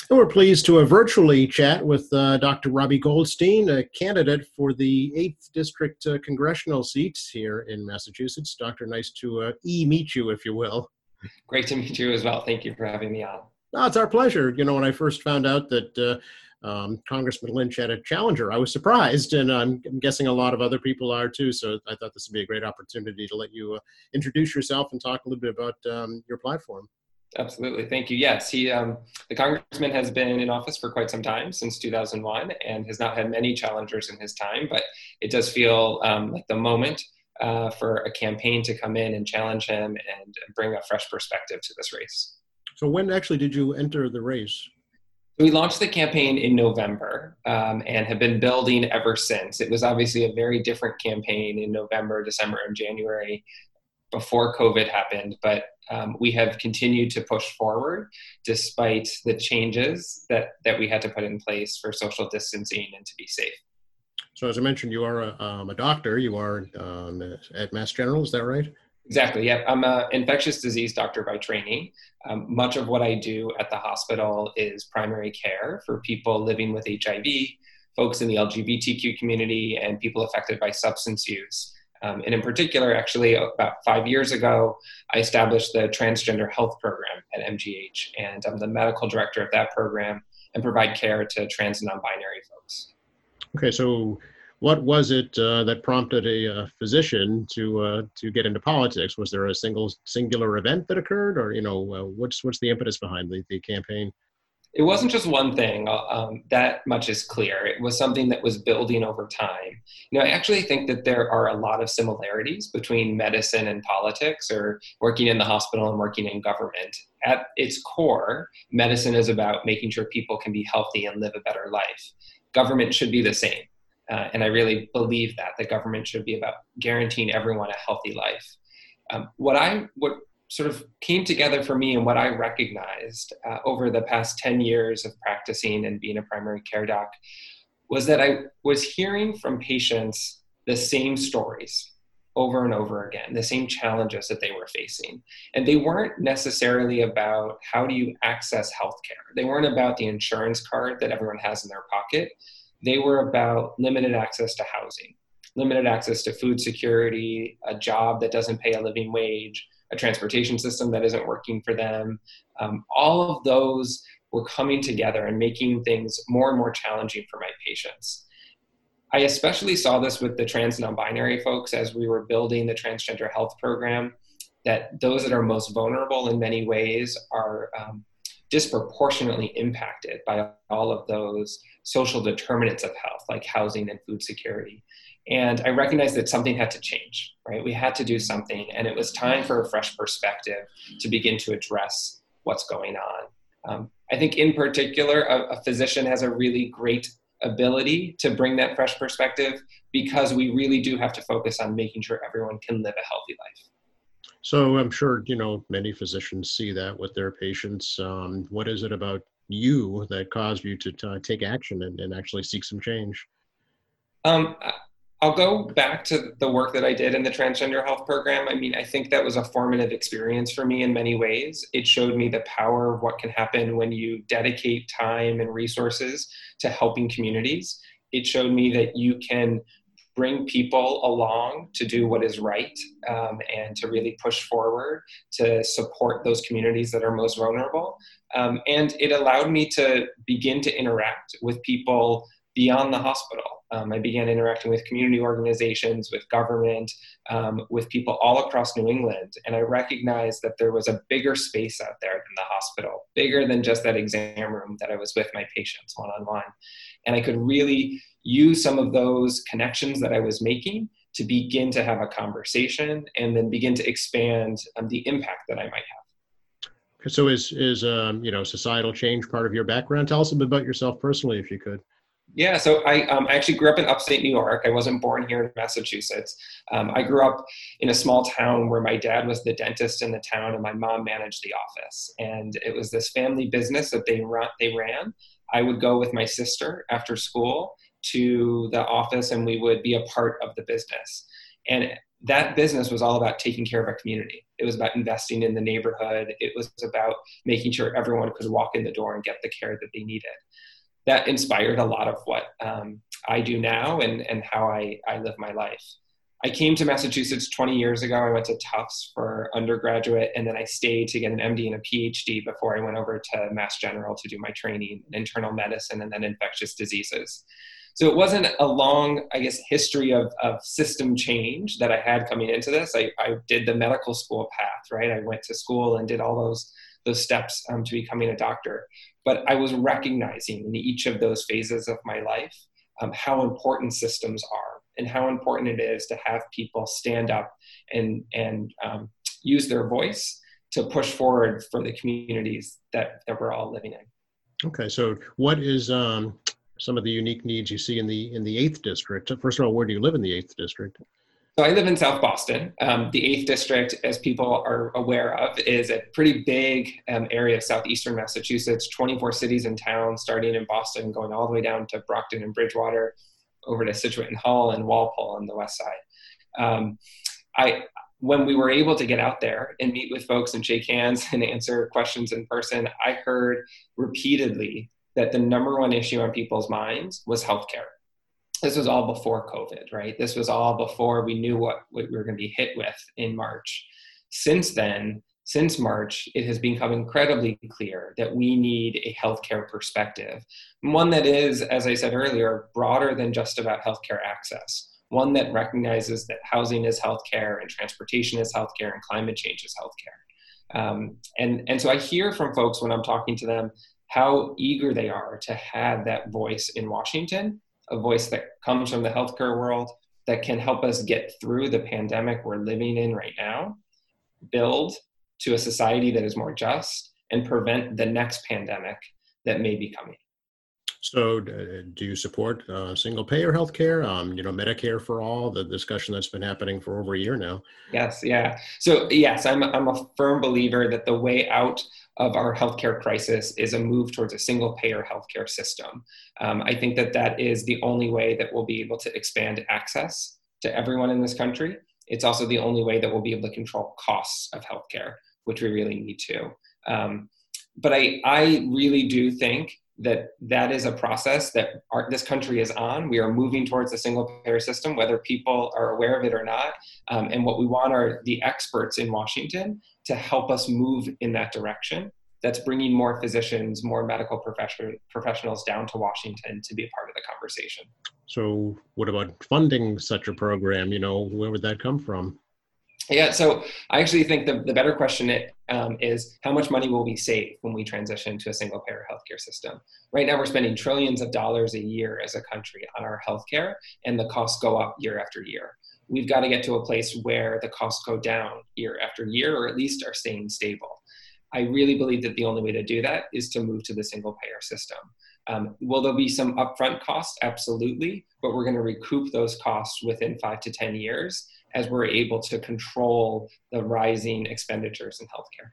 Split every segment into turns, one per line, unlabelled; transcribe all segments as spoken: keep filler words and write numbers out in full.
And we're pleased to uh, virtually chat with uh, Doctor Robbie Goldstein, a candidate for the eighth District uh, congressional seat here in Massachusetts. Doctor, nice to uh, e-meet you, if you will.
Great to meet you as well. Thank you for having me on.
No, it's our pleasure. You know, when I first found out that uh, um, Congressman Lynch had a challenger, I was surprised, and I'm, I'm guessing a lot of other people are too. So I thought this would be a great opportunity to let you uh, introduce yourself and talk a little bit about um, your platform.
Absolutely. Thank you. Yes, he, um, the congressman has been in office for quite some time, since two thousand one, and has not had many challengers in his time, but it does feel um, like the moment uh, for a campaign to come in and challenge him and bring a fresh perspective to this race.
So when actually did you enter the race?
We launched the campaign in November um, and have been building ever since. It was obviously a very different campaign in November, December, and January before COVID happened, but um, we have continued to push forward despite the changes that, that we had to put in place for social distancing and to be safe.
So as I mentioned, you are a, um, a doctor. You are um, at Mass General, is that right?
Exactly, yeah. I'm an infectious disease doctor by training. Um, much of what I do at the hospital is primary care for people living with H I V, folks in the L G B T Q community, and people affected by substance use. Um, and in particular, actually, about five years ago, I established the Transgender Health Program at M G H, and I'm the medical director of that program and provide care to trans and non-binary folks.
Okay, so what was it uh, that prompted a uh, physician to uh, to get into politics? Was there a single singular event that occurred, or you know, uh, what's what's the impetus behind the, the campaign?
It wasn't just one thing, um, that much is clear. It was something that was building over time. You know, I actually think that there are a lot of similarities between medicine and politics, or working in the hospital and working in government. At its core, medicine is about making sure people can be healthy and live a better life. Government should be the same. Uh, and I really believe that the government should be about guaranteeing everyone a healthy life. Um, what I, what sort of came together for me and what I recognized uh, over the past ten years of practicing and being a primary care doc was that I was hearing from patients the same stories over and over again, the same challenges that they were facing. And they weren't necessarily about how do you access healthcare. They weren't about the insurance card that everyone has in their pocket. They were about limited access to housing, limited access to food security, a job that doesn't pay a living wage, a transportation system that isn't working for them. Um, all of those were coming together and making things more and more challenging for my patients. I especially saw this with the trans non-binary folks as we were building the transgender health program, that those that are most vulnerable in many ways are um, disproportionately impacted by all of those social determinants of health, like housing and food security. And I recognized that something had to change, right? We had to do something, and it was time for a fresh perspective to begin to address what's going on. Um, I think in particular, a, a physician has a really great ability to bring that fresh perspective, because we really do have to focus on making sure everyone can live a healthy life.
So I'm sure, you know, many physicians see that with their patients. Um, what is it about you that caused you to, to take action and, and actually seek some change?
Um, I'll go back to the work that I did in the transgender health program. I mean, I think that was a formative experience for me in many ways. It showed me the power of what can happen when you dedicate time and resources to helping communities. It showed me that you can bring people along to do what is right, um, and to really push forward to support those communities that are most vulnerable. Um, and it allowed me to begin to interact with people beyond the hospital. Um, I began interacting with community organizations, with government, um, with people all across New England. And I recognized that there was a bigger space out there than the hospital, bigger than just that exam room that I was with my patients one-on-one. And I could really use some of those connections that I was making to begin to have a conversation and then begin to expand um, the impact that I might have.
So is, is um, you know, societal change part of your background? Tell us a bit about yourself personally, if you could.
Yeah, so I um, actually grew up in upstate New York. I wasn't born here in Massachusetts. Um, I grew up in a small town where my dad was the dentist in the town and my mom managed the office. And it was this family business that they run, they ran. I would go with my sister after school to the office and we would be a part of the business. And that business was all about taking care of our community. It was about investing in the neighborhood. It was about making sure everyone could walk in the door and get the care that they needed. That inspired a lot of what um, I do now and, and how I, I live my life. I came to Massachusetts twenty years ago. I went to Tufts for undergraduate, and then I stayed to get an M D and a P H D before I went over to Mass General to do my training in internal medicine and then infectious diseases. So it wasn't a long, I guess, history of, of system change that I had coming into this. I, I did the medical school path, right? I went to school and did all those, those steps um, to becoming a doctor. But I was recognizing in each of those phases of my life um, how important systems are and how important it is to have people stand up and, and um, use their voice to push forward for the communities that, that we're all living in.
Okay, so what is um, some of the unique needs you see in the in the eighth district? First of all, where do you live in the eighth district?
So I live in South Boston. Um, the eighth district, as people are aware of, is a pretty big um, area of southeastern Massachusetts, twenty-four cities and towns, starting in Boston, going all the way down to Brockton and Bridgewater, over to Scituate and Hull and Walpole on the west side. Um, I, when we were able to get out there and meet with folks and shake hands and answer questions in person, I heard repeatedly that the number one issue on people's minds was healthcare. This was all before COVID, right? This was all before we knew what, what we were going to be hit with in March. Since then, since March, it has become incredibly clear that we need a healthcare perspective, one that is, as I said earlier, broader than just about healthcare access, one that recognizes that housing is healthcare and transportation is healthcare and climate change is healthcare. Um, and, and so I hear from folks when I'm talking to them how eager they are to have that voice in Washington, a voice that comes from the healthcare world that can help us get through the pandemic we're living in right now, build to a society that is more just, and prevent the next pandemic that may be coming.
So uh, do you support uh, single payer healthcare, um, you know, Medicare for all, the discussion that's been happening for over a year now?
Yes, yeah. So yes, I'm, I'm a firm believer that the way out of our healthcare crisis is a move towards a single payer healthcare system. Um, I think that that is the only way that we'll be able to expand access to everyone in this country. It's also the only way that we'll be able to control costs of healthcare, which we really need to. Um, but I, I really do think that that is a process that our, this country is on. We are moving towards a single payer system, whether people are aware of it or not. Um, and what we want are the experts in Washington to help us move in that direction. That's bringing more physicians, more medical profession, professionals down to Washington to be a part of the conversation.
So what about funding such a program? You know, where would that come from?
Yeah, so I actually think the, the better question it, um, is how much money will we save when we transition to a single payer healthcare system? Right now we're spending trillions of dollars a year as a country on our healthcare, and the costs go up year after year. We've got to get to a place where the costs go down year after year, or at least are staying stable. I really believe that the only way to do that is to move to the single payer system. Um, will there be some upfront costs? Absolutely, but we're going to recoup those costs within five to ten years as we're able to control the rising expenditures in healthcare.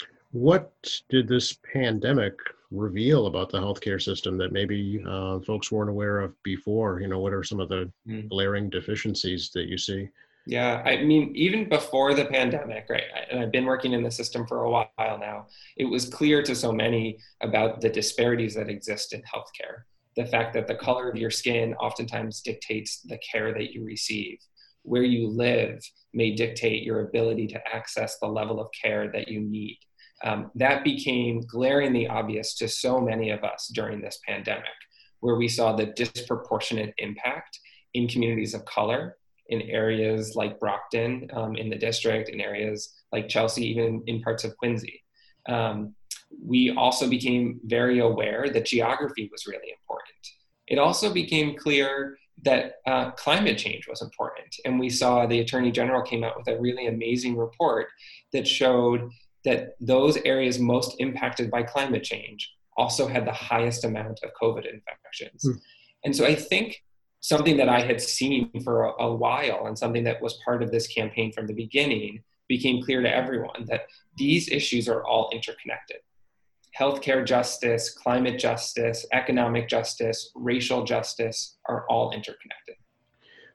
What did this pandemic reveal about the healthcare system that maybe uh, folks weren't aware of before? You know, what are some of the mm. glaring deficiencies that you see?
Yeah, I mean, even before the pandemic, right, and I've been working in the system for a while now, it was clear to so many about the disparities that exist in healthcare. The fact that the color of your skin oftentimes dictates the care that you receive. Where you live may dictate your ability to access the level of care that you need. Um, that became glaringly obvious to so many of us during this pandemic, where we saw the disproportionate impact in communities of color, in areas like Brockton um, in the district, in areas like Chelsea, even in parts of Quincy. Um, we also became very aware that geography was really important. It also became clear that uh, climate change was important. And we saw the Attorney General came out with a really amazing report that showed that those areas most impacted by climate change also had the highest amount of COVID infections. Mm. And so I think something that I had seen for a, a while, and something that was part of this campaign from the beginning, became clear to everyone that these issues are all interconnected. Healthcare justice, climate justice, economic justice, racial justice are all interconnected.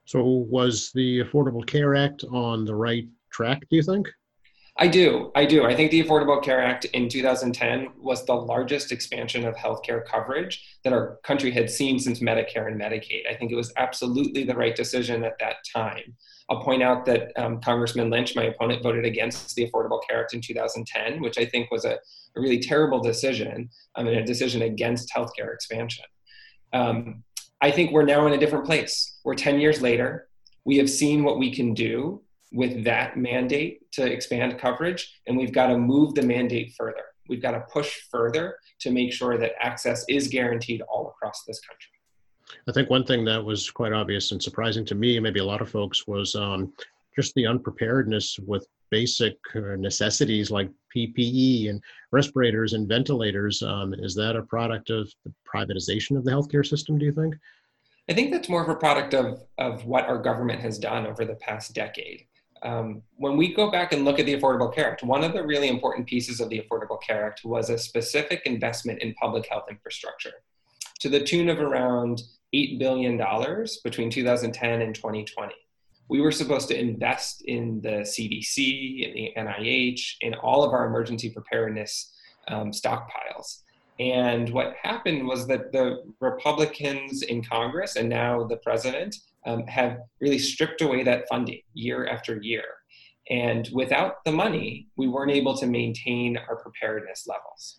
So was the Affordable Care Act on the right track, do you think?
I do. I do. I think the Affordable Care Act in two thousand ten was the largest expansion of healthcare coverage that our country had seen since Medicare and Medicaid. I think it was absolutely the right decision at that time. I'll point out that um, Congressman Lynch, my opponent, voted against the Affordable Care Act in two thousand ten, which I think was a, a really terrible decision, I mean, a decision against healthcare expansion. Um, I think we're now in a different place. We're ten years later. We have seen what we can do with that mandate to expand coverage, and we've got to move the mandate further. We've got to push further to make sure that access is guaranteed all across this country.
I think one thing that was quite obvious and surprising to me, and maybe a lot of folks, was um, just the unpreparedness with basic uh, necessities like P P E and respirators and ventilators. Um, is that a product of the privatization of the healthcare system, do you think?
I think that's more of a product of, of what our government has done over the past decade. Um, when we go back and look at the Affordable Care Act, one of the really important pieces of the Affordable Care Act was a specific investment in public health infrastructure to the tune of around eight billion dollars between two thousand ten and twenty twenty. We were supposed to invest in the C D C, in the N I H, in all of our emergency preparedness um, stockpiles. And what happened was that the Republicans in Congress and now the president um, have really stripped away that funding year after year. And without the money, we weren't able to maintain our preparedness levels.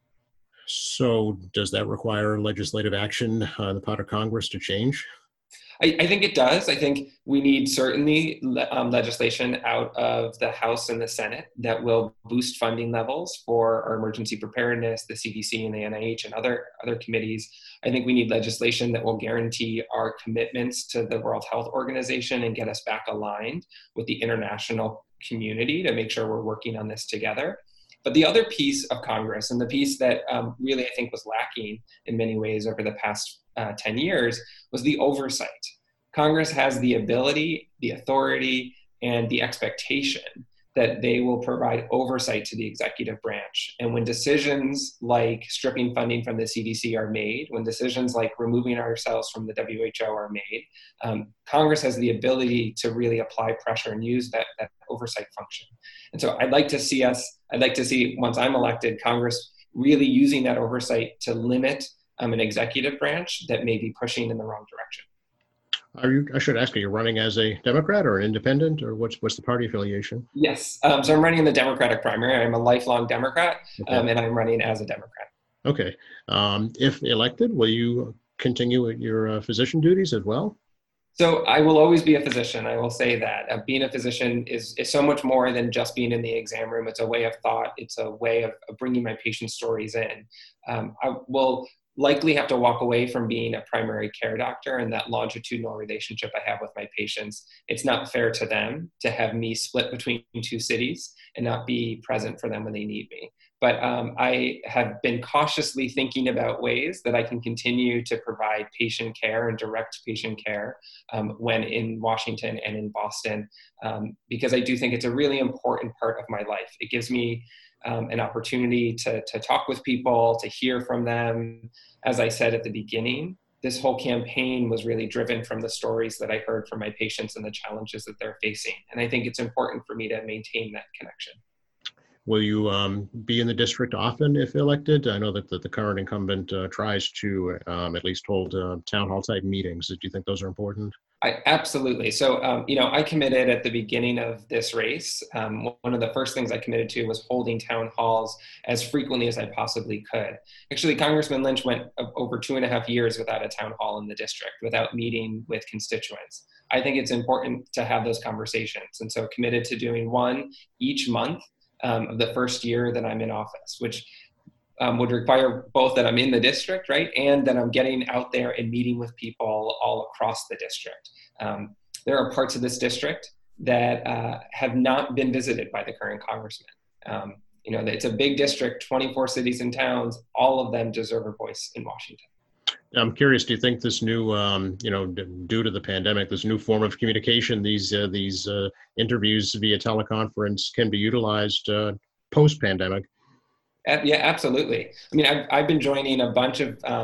So does that require legislative action on the part of Congress to change?
I, I think it does. I think we need certainly um, legislation out of the House and the Senate that will boost funding levels for our emergency preparedness, the C D C and the N I H and other, other committees. I think we need legislation that will guarantee our commitments to the World Health Organization and get us back aligned with the international community to make sure we're working on this together. But the other piece of Congress, and the piece that um, really I think was lacking in many ways over the past uh, ten years, was the oversight. Congress has the ability, the authority, and the expectation that they will provide oversight to the executive branch. And when decisions like stripping funding from the C D C are made, when decisions like removing ourselves from the W H O are made, um, Congress has the ability to really apply pressure and use that, that oversight function. And so I'd like to see us, I'd like to see, once I'm elected, Congress really using that oversight to limit um, an executive branch that may be pushing in the wrong direction.
Are you, I should ask, are you running as a Democrat or an independent, or what's what's the party affiliation?
Yes, um, so I'm running in the Democratic primary. I'm a lifelong Democrat, okay. um, and I'm running as a Democrat.
Okay. Um, if elected, will you continue your uh, physician duties as well?
So I will always be a physician. I will say that. Uh, being a physician is, is so much more than just being in the exam room. It's a way of thought. It's a way of, of bringing my patient stories in. Um, I will likely have to walk away from being a primary care doctor and that longitudinal relationship I have with my patients. It's not fair to them to have me split between two cities and not be present for them when they need me. But um, I have been cautiously thinking about ways that I can continue to provide patient care and direct patient care um, when in Washington and in Boston, um, because I do think it's a really important part of my life. It gives me um, an opportunity to, to talk with people, to hear from them. As I said at the beginning, this whole campaign was really driven from the stories that I heard from my patients and the challenges that they're facing. And I think it's important for me to maintain that connection.
Will you um, be in the district often if elected? I know that the, the current incumbent uh, tries to um, at least hold uh, town hall type meetings. Do you think those are important?
I, absolutely. So, um, you know, I committed at the beginning of this race. Um, one of the first things I committed to was holding town halls as frequently as I possibly could. Actually, Congressman Lynch went over two and a half years without a town hall in the district, without meeting with constituents. I think it's important to have those conversations. And so committed to doing one each month um, of the first year that I'm in office, which Um, would require both that I'm in the district, right, and that I'm getting out there and meeting with people all across the district. Um, there are parts of this district that uh, have not been visited by the current congressman. Um, you know, it's a big district, twenty-four cities and towns. All of them deserve a voice in Washington.
I'm curious, do you think this new, um, you know, d- due to the pandemic, this new form of communication, these uh, these uh, interviews via teleconference can be utilized uh, post-pandemic?
Yeah, absolutely. I mean, I've, I've been joining a bunch of um,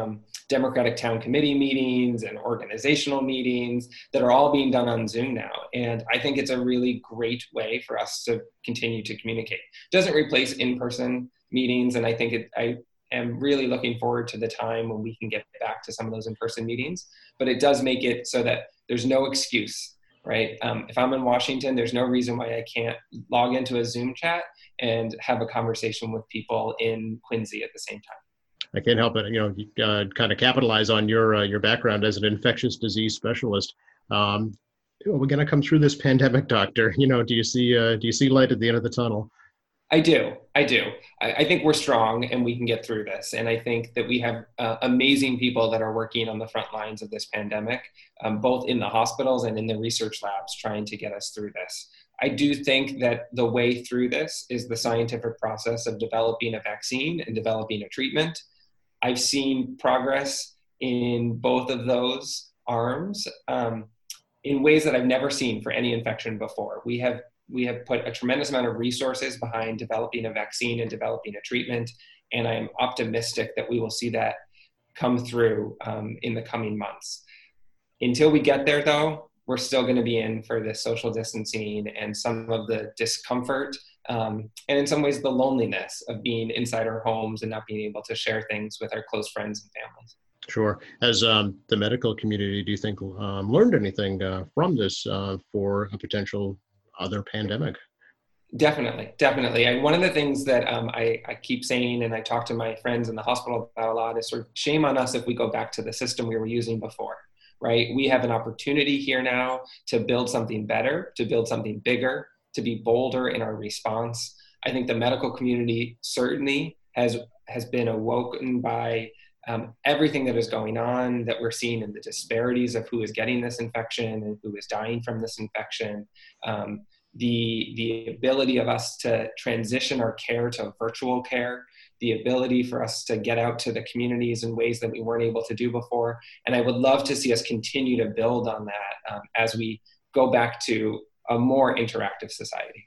Democratic town committee meetings and organizational meetings that are all being done on Zoom now. And I think it's a really great way for us to continue to communicate. It doesn't replace in-person meetings, and I think it, I am really looking forward to the time when we can get back to some of those in-person meetings, but it does make it so that there's no excuse, right? Um, if I'm in Washington, there's no reason why I can't log into a Zoom chat and have a conversation with people in Quincy at the same time.
I can't help it, you know, you, uh, kind of capitalize on your uh, your background as an infectious disease specialist. Um, we're going to come through this pandemic, doctor. You know, do you see uh, do you see light at the end of the tunnel?
I do. I do. I, I think we're strong and we can get through this. And I think that we have uh, amazing people that are working on the front lines of this pandemic, um, both in the hospitals and in the research labs trying to get us through this. I do think that the way through this is the scientific process of developing a vaccine and developing a treatment. I've seen progress in both of those arms um, in ways that I've never seen for any infection before. We have We have put a tremendous amount of resources behind developing a vaccine and developing a treatment, and I am optimistic that we will see that come through um, in the coming months. Until we get there, though, we're still going to be in for the social distancing and some of the discomfort, um, and in some ways the loneliness of being inside our homes and not being able to share things with our close friends and families.
Sure. Has um, the medical community, do you think, um, learned anything uh, from this uh, for a potential other pandemic?
Definitely, definitely. And one of the things that um, I, I keep saying, and I talk to my friends in the hospital about a lot, is sort of shame on us if we go back to the system we were using before, right? We have an opportunity here now to build something better, to build something bigger, to be bolder in our response. I think the medical community certainly has has been awoken by um, everything that is going on, that we're seeing in the disparities of who is getting this infection and who is dying from this infection. Um, the, the ability of us to transition our care to virtual care, the ability for us to get out to the communities in ways that we weren't able to do before. And I would love to see us continue to build on that um, as we go back to a more interactive society.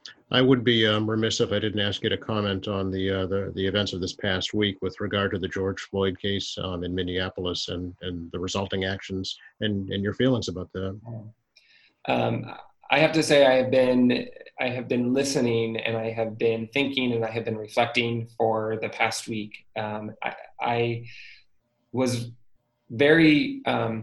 I would be um, remiss if I didn't ask you to comment on the, uh, the the events of this past week with regard to the George Floyd case um, in Minneapolis and, and the resulting actions and, and your feelings about that.
Um, I have to say I have been I have been listening and I have been thinking and I have been reflecting for the past week. Um, I, I was very um,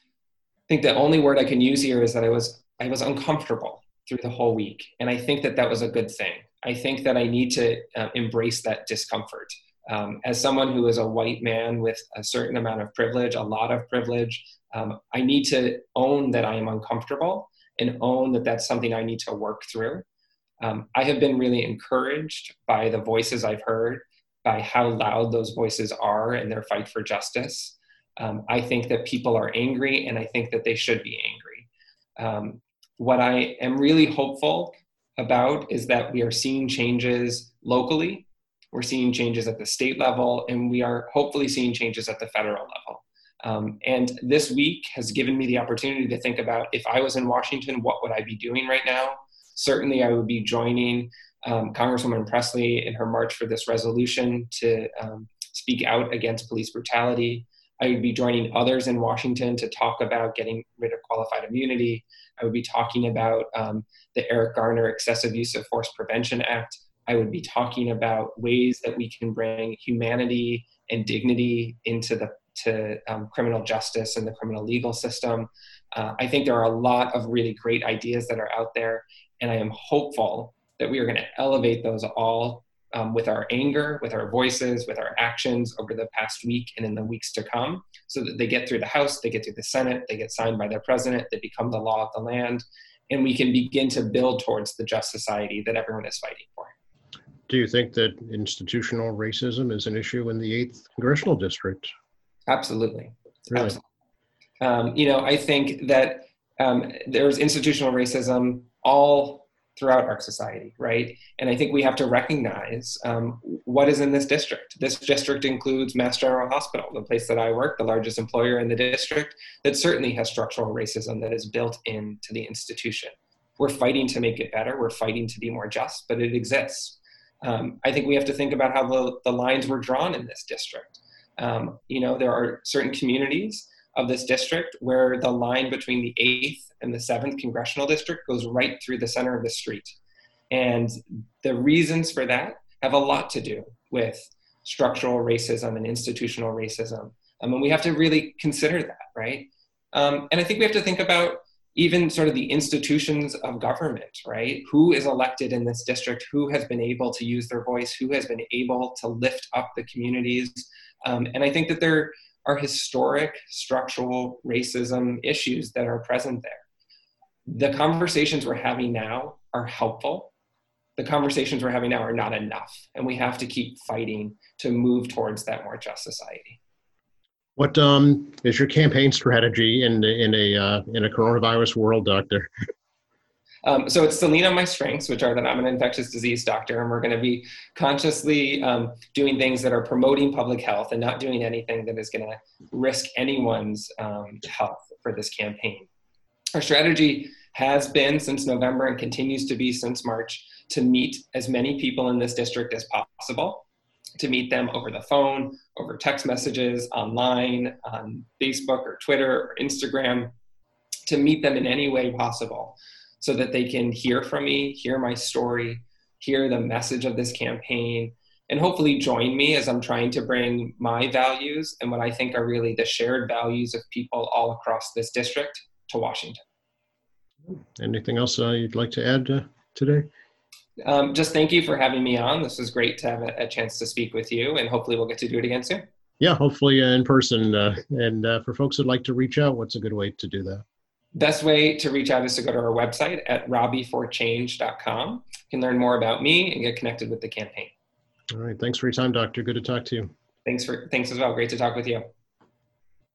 I think the only word I can use here is that I was I was uncomfortable through the whole week. And I think that that was a good thing. I think that I need to uh, embrace that discomfort. Um, as someone who is a white man with a certain amount of privilege, a lot of privilege, um, I need to own that I am uncomfortable and own that that's something I need to work through. Um, I have been really encouraged by the voices I've heard, by how loud those voices are in their fight for justice. Um, I think that people are angry and I think that they should be angry. Um, What I am really hopeful about is that we are seeing changes locally, we're seeing changes at the state level, and we are hopefully seeing changes at the federal level. Um, and this week has given me the opportunity to think about, if I was in Washington, what would I be doing right now? Certainly I would be joining um, Congresswoman Presley in her march for this resolution to um, speak out against police brutality. I would be joining others in Washington to talk about getting rid of qualified immunity. I would be talking about um, the Eric Garner Excessive Use of Force Prevention Act. I would be talking about ways that we can bring humanity and dignity into the to um, criminal justice and the criminal legal system. Uh, I think there are a lot of really great ideas that are out there, and I am hopeful that we are going to elevate those all Um, with our anger, with our voices, with our actions over the past week and in the weeks to come, so that they get through the House, they get through the Senate, they get signed by their president, they become the law of the land, and we can begin to build towards the just society that everyone is fighting for.
Do you think that institutional racism is an issue in the eighth Congressional District?
Absolutely.
Really?
Absolutely. Um, you know, I think that um, there's institutional racism all throughout our society, right? And I think we have to recognize um, what is in this district. This district includes Mass General Hospital, the place that I work, the largest employer in the district, that certainly has structural racism that is built into the institution. We're fighting to make it better. We're fighting to be more just, but it exists. Um, I think we have to think about how the, the lines were drawn in this district. Um, you know, there are certain communities of this district where the line between the eighth and the seventh congressional district goes right through the center of the street. And the reasons for that have a lot to do with structural racism and institutional racism. I mean, we have to really consider that, right? Um, and I think we have to think about even sort of the institutions of government, right? Who is elected in this district? Who has been able to use their voice? Who has been able to lift up the communities? Um, and I think that there are historic structural racism issues that are present there. The conversations we're having now are helpful. The conversations we're having now are not enough. And we have to keep fighting to move towards that more just society.
What um, is your campaign strategy in in a uh, in a coronavirus world, Doctor?
Um, so it's to lean on my strengths, which are that I'm an infectious disease doctor, and we're going to be consciously um, doing things that are promoting public health and not doing anything that is going to risk anyone's um, health for this campaign. Our strategy has been since November and continues to be since March to meet as many people in this district as possible, to meet them over the phone, over text messages, online, on Facebook or Twitter or Instagram, to meet them in any way possible so that they can hear from me, hear my story, hear the message of this campaign, and hopefully join me as I'm trying to bring my values and what I think are really the shared values of people all across this district to Washington.
Anything else uh, you'd like to add uh, today?
Um, just thank you for having me on. This was great to have a, a chance to speak with you, and hopefully we'll get to do it again soon.
Yeah, hopefully uh, in person. Uh, and uh, for folks who'd like to reach out, what's a good way to do that?
Best way to reach out is to go to our website at robbie for change dot com. You can learn more about me and get connected with the campaign.
All right. Thanks for your time, Doctor. Good to talk to you.
Thanks for thanks as well. Great to talk with you.